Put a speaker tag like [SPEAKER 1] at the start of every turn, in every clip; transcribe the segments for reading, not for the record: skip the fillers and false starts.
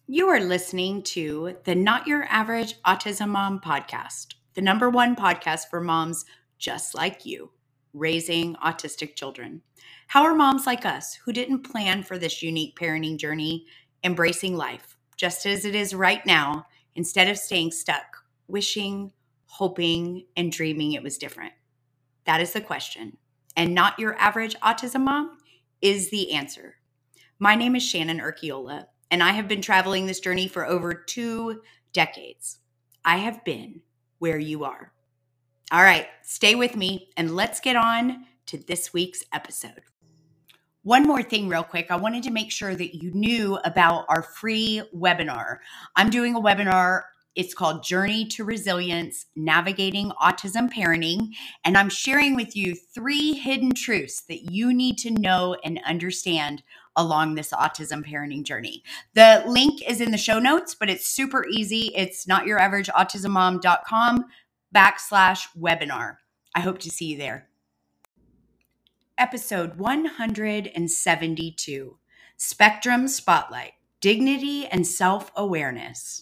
[SPEAKER 1] You are listening to the Not Your Average Autism Mom podcast, the number one podcast for moms just like you, raising autistic children. How are moms like us who didn't plan for this unique parenting journey embracing life just as it is right now instead of staying stuck, wishing, hoping, and dreaming it was different? That is the question. And Not Your Average Autism Mom is the answer. My name is Shannon Urquiola, and I have been traveling this journey for over 2 decades. I have been where you are. All right, stay with me and let's get on to this week's episode. One more thing, real quick. I wanted to make sure that you knew about our free webinar. I'm doing a webinar. It's called Journey to Resilience, Navigating Autism Parenting. And I'm sharing with you 3 hidden truths that you need to know and understand along this autism parenting journey. The link is in the show notes, but it's super easy. It's notyouraverageautismmom.com/webinar. I hope to see you there. Episode 172, Spectrum Spotlight, Dignity and Self-Awareness.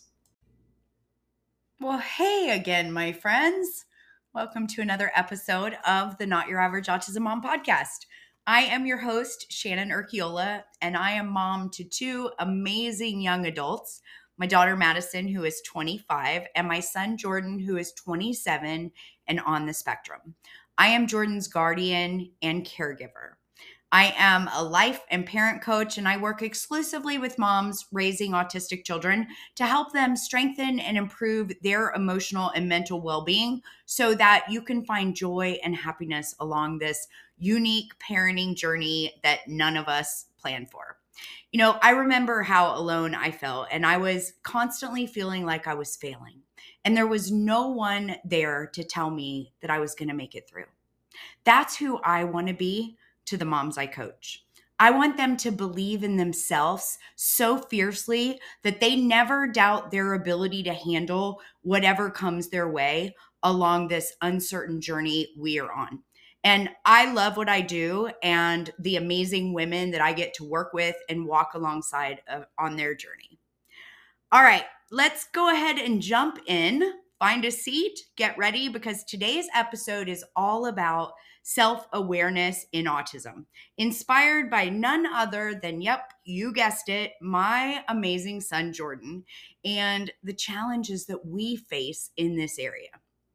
[SPEAKER 1] Well, hey again, my friends. Welcome to another episode of the Not Your Average Autism Mom podcast. I am your host, Shannon Urquiola, and I am mom to 2 amazing young adults, my daughter Madison, who is 25, and my son Jordan, who is 27 and on the spectrum. I am Jordan's guardian and caregiver. I am a life and parent coach, and I work exclusively with moms raising autistic children to help them strengthen and improve their emotional and mental well-being so that you can find joy and happiness along this unique parenting journey that none of us plan for. You know, I remember how alone I felt, and I was constantly feeling like I was failing, and there was no one there to tell me that I was going to make it through. That's who I want to be to the moms I coach. I want them to believe in themselves so fiercely that they never doubt their ability to handle whatever comes their way along this uncertain journey we are on. And I love what I do and the amazing women that I get to work with and walk alongside on their journey. All right, let's go ahead and jump in. Find a seat, get ready, because today's episode is all about self-awareness in autism, inspired by none other than, yep, you guessed it, my amazing son, Jordan, and the challenges that we face in this area.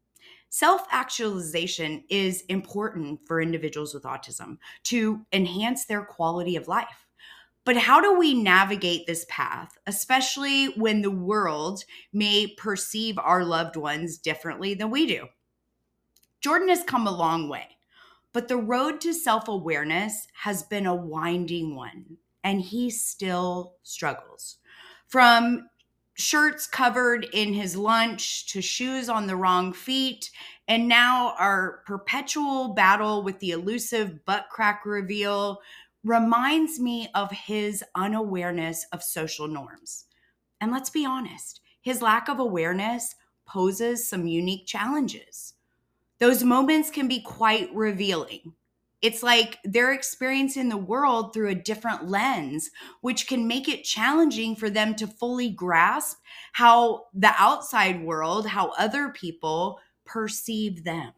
[SPEAKER 1] Self-actualization is important for individuals with autism to enhance their quality of life. But how do we navigate this path, especially when the world may perceive our loved ones differently than we do? Jordan has come a long way, but the road to self-awareness has been a winding one, and he still struggles. From shirts covered in his lunch to shoes on the wrong feet, and now our perpetual battle with the elusive butt crack reveal reminds me of his unawareness of social norms. And let's be honest, his lack of awareness poses some unique challenges. Those moments can be quite revealing. It's like they're experiencing the world through a different lens, which can make it challenging for them to fully grasp how the outside world, how other people perceive them.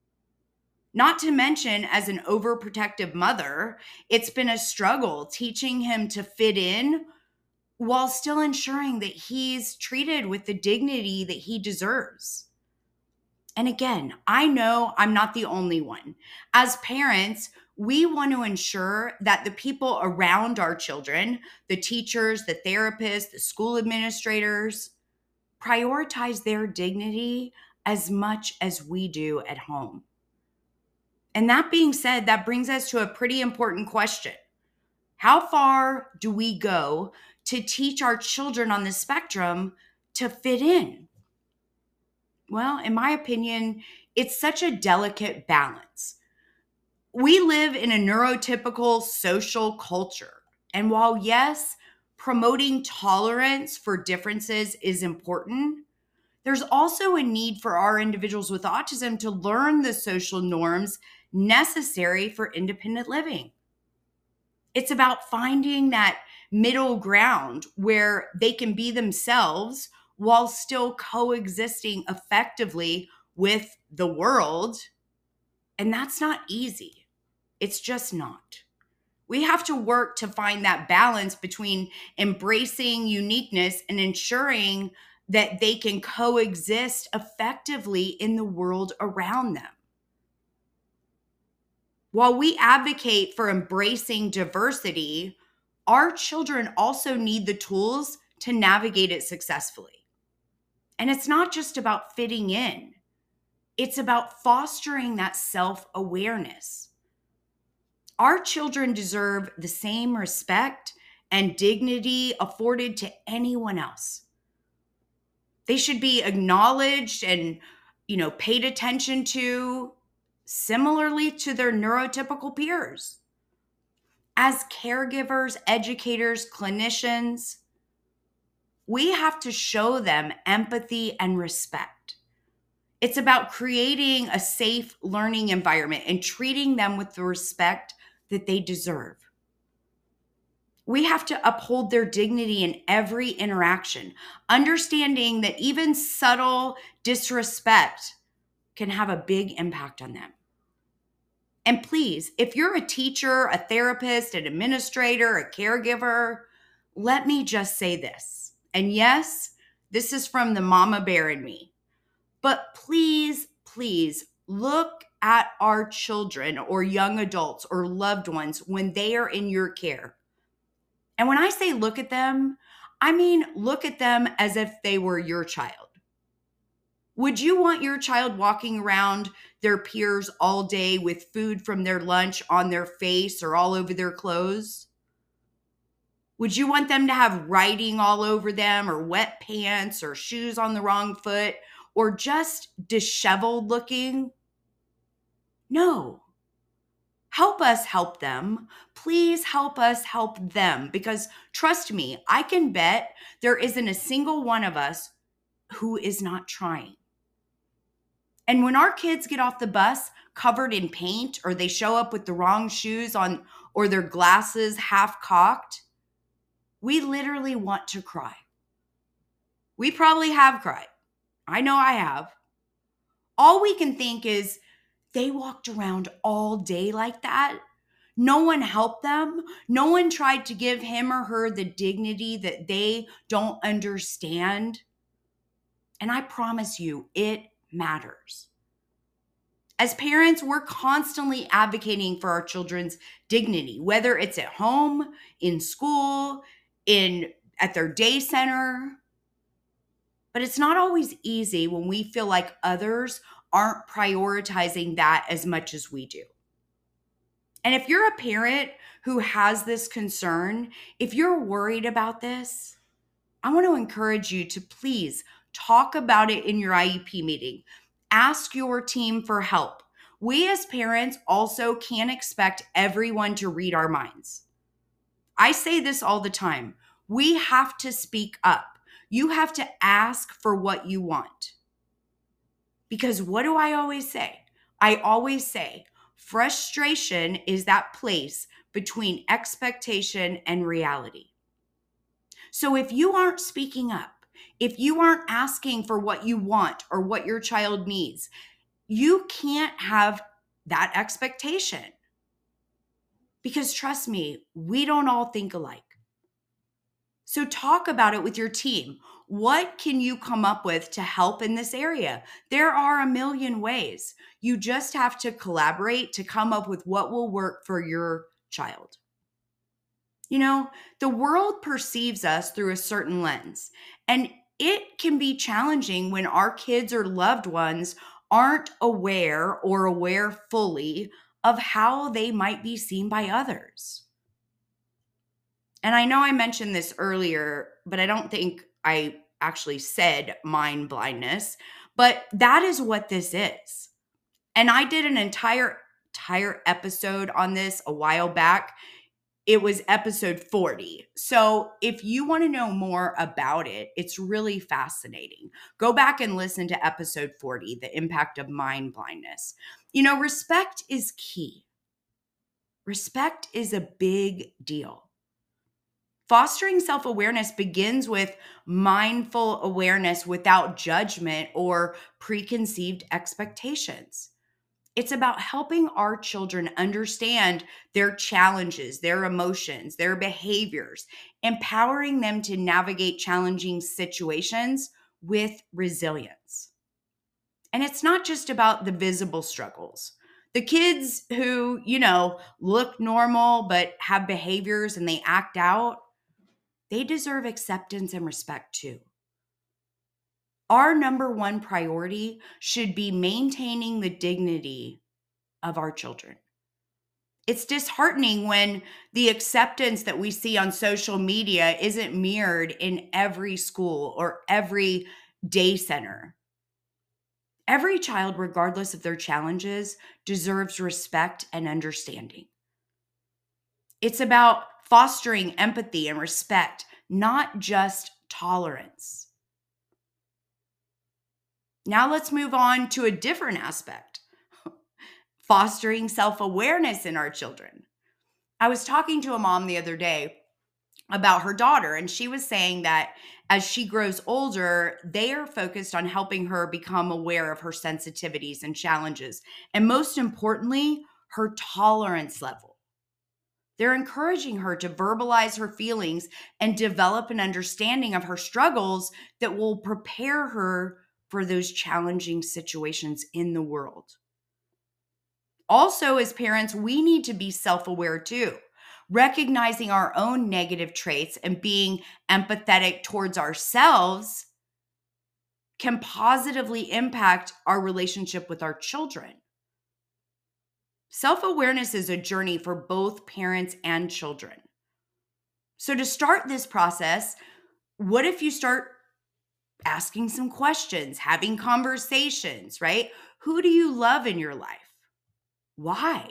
[SPEAKER 1] Not to mention, as an overprotective mother, it's been a struggle teaching him to fit in while still ensuring that he's treated with the dignity that he deserves. And again, I know I'm not the only one. As parents, we want to ensure that the people around our children, the teachers, the therapists, the school administrators, prioritize their dignity as much as we do at home. And that being said, that brings us to a pretty important question. How far do we go to teach our children on the spectrum to fit in? Well, in my opinion, it's such a delicate balance. We live in a neurotypical social culture. And while, yes, promoting tolerance for differences is important, there's also a need for our individuals with autism to learn the social norms necessary for independent living. It's about finding that middle ground where they can be themselves while still coexisting effectively with the world. And that's not easy. It's just not. We have to work to find that balance between embracing uniqueness and ensuring that they can coexist effectively in the world around them. While we advocate for embracing diversity, our children also need the tools to navigate it successfully. And it's not just about fitting in, it's about fostering that self-awareness. Our children deserve the same respect and dignity afforded to anyone else. They should be acknowledged and, paid attention to similarly to their neurotypical peers. As caregivers, educators, clinicians, we have to show them empathy and respect. It's about creating a safe learning environment and treating them with the respect that they deserve. We have to uphold their dignity in every interaction, understanding that even subtle disrespect can have a big impact on them. And please, if you're a teacher, a therapist, an administrator, a caregiver, let me just say this. And yes, this is from the mama bear in me. But please, please look at our children or young adults or loved ones when they are in your care. And when I say look at them, I mean look at them as if they were your child. Would you want your child walking around their peers all day with food from their lunch on their face or all over their clothes? Would you want them to have writing all over them or wet pants or shoes on the wrong foot or just disheveled looking? No. Help us help them. Please help us help them, because trust me, I can bet there isn't a single one of us who is not trying. And when our kids get off the bus covered in paint, or they show up with the wrong shoes on or their glasses half cocked, we literally want to cry. We probably have cried. I know I have. All we can think is, they walked around all day like that. No one helped them. No one tried to give him or her the dignity that they don't understand. And I promise you, it matters. As parents, we're constantly advocating for our children's dignity, whether it's at home, in school, at their day center. But it's not always easy when we feel like others aren't prioritizing that as much as we do. And if you're a parent who has this concern, if you're worried about this, I want to encourage you to please talk about it in your IEP meeting. Ask your team for help. We as parents also can't expect everyone to read our minds. I say this all the time. We have to speak up. You have to ask for what you want. Because what do I always say? I always say, frustration is that place between expectation and reality. So if you aren't speaking up, if you aren't asking for what you want or what your child needs, you can't have that expectation. Because trust me, we don't all think alike. So talk about it with your team. What can you come up with to help in this area? There are a million ways. You just have to collaborate to come up with what will work for your child. The world perceives us through a certain lens, and it can be challenging when our kids or loved ones aren't aware or aware fully of how they might be seen by others. And I know I mentioned this earlier, but I don't think I actually said mind blindness, but that is what this is. And I did an entire episode on this a while back. It was episode 40. So if you want to know more about it, it's really fascinating. Go back and listen to episode 40, the impact of mind blindness. Respect is key. Respect is a big deal. Fostering self awareness begins with mindful awareness without judgment or preconceived expectations. It's about helping our children understand their challenges, their emotions, their behaviors, empowering them to navigate challenging situations with resilience. And it's not just about the visible struggles. The kids who, look normal but have behaviors and they act out, they deserve acceptance and respect too. Our number one priority should be maintaining the dignity of our children. It's disheartening when the acceptance that we see on social media isn't mirrored in every school or every day center. Every child, regardless of their challenges, deserves respect and understanding. It's about fostering empathy and respect, not just tolerance. Now let's move on to a different aspect: fostering self-awareness in our children. I was talking to a mom the other day about her daughter, and she was saying that as she grows older, they are focused on helping her become aware of her sensitivities and challenges, and most importantly, her tolerance level. They're encouraging her to verbalize her feelings and develop an understanding of her struggles that will prepare her for those challenging situations in the world. Also, as parents, we need to be self aware too. Recognizing our own negative traits and being empathetic towards ourselves can positively impact our relationship with our children. Self awareness is a journey for both parents and children. So, to start this process, what if you start asking some questions, having conversations, right? Who do you love in your life? Why?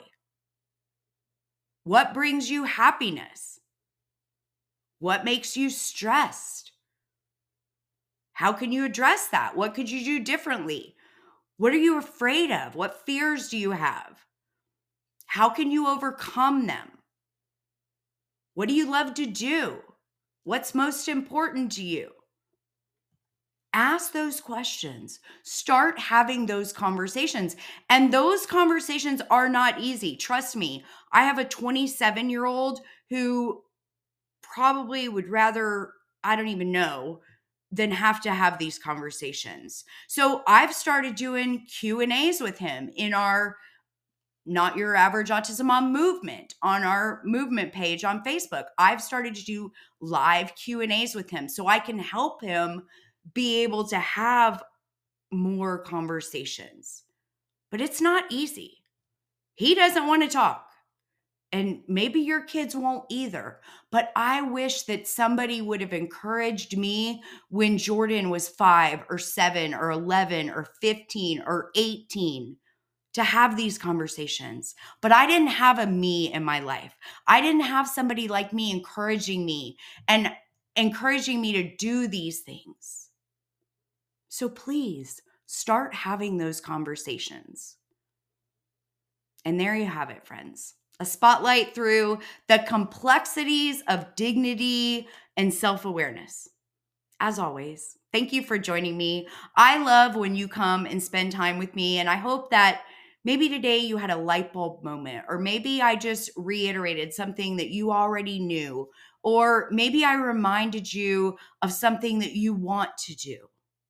[SPEAKER 1] What brings you happiness? What makes you stressed? How can you address that? What could you do differently? What are you afraid of? What fears do you have? How can you overcome them? What do you love to do? What's most important to you? Ask those questions. Start having those conversations. And those conversations are not easy. Trust me, I have a 27-year-old who probably would rather, I don't even know, than have to have these conversations. So I've started doing Q&As with him in our Not Your Average Autism Mom movement, on our movement page on Facebook. I've started to do live Q&As with him so I can help him be able to have more conversations. But it's not easy. He doesn't want to talk. And maybe your kids won't either. But I wish that somebody would have encouraged me when Jordan was 5 or 7 or 11 or 15 or 18 to have these conversations. But I didn't have a me in my life. I didn't have somebody like me encouraging me and encouraging me to do these things. So please start having those conversations. And there you have it, friends. A spotlight through the complexities of dignity and self-awareness. As always, thank you for joining me. I love when you come and spend time with me, and I hope that maybe today you had a light bulb moment, or maybe I just reiterated something that you already knew, or maybe I reminded you of something that you want to do.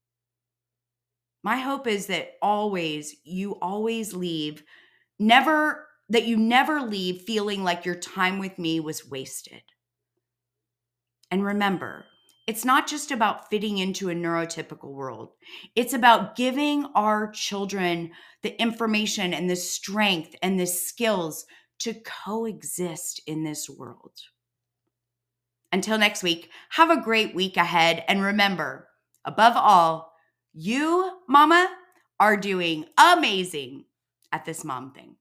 [SPEAKER 1] My hope is that you always leave that you never leave feeling like your time with me was wasted. And remember, it's not just about fitting into a neurotypical world. It's about giving our children the information and the strength and the skills to coexist in this world. Until next week, have a great week ahead. And remember, above all, you, mama, are doing amazing at this mom thing.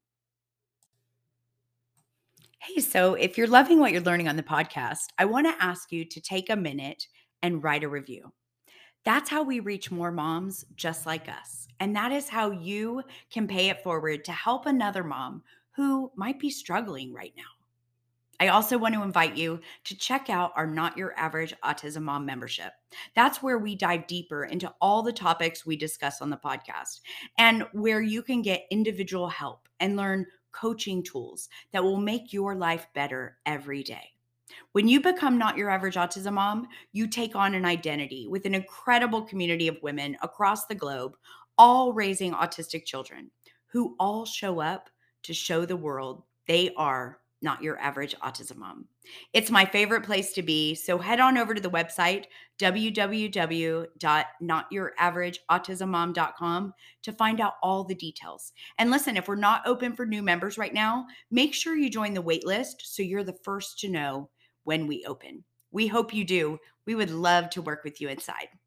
[SPEAKER 1] Hey, so if you're loving what you're learning on the podcast, I want to ask you to take a minute and write a review. That's how we reach more moms just like us. And that is how you can pay it forward to help another mom who might be struggling right now. I also want to invite you to check out our Not Your Average Autism Mom membership. That's where we dive deeper into all the topics we discuss on the podcast and where you can get individual help and learn coaching tools that will make your life better every day. When you become Not Your Average Autism Mom, you take on an identity with an incredible community of women across the globe, all raising autistic children who all show up to show the world they are not your average autism mom. It's my favorite place to be, so head on over to the website www.notyouraverage.autismmom.com to find out all the details. And listen, if we're not open for new members right now, make sure you join the wait list so you're the first to know when we open. We hope you do. We would love to work with you inside.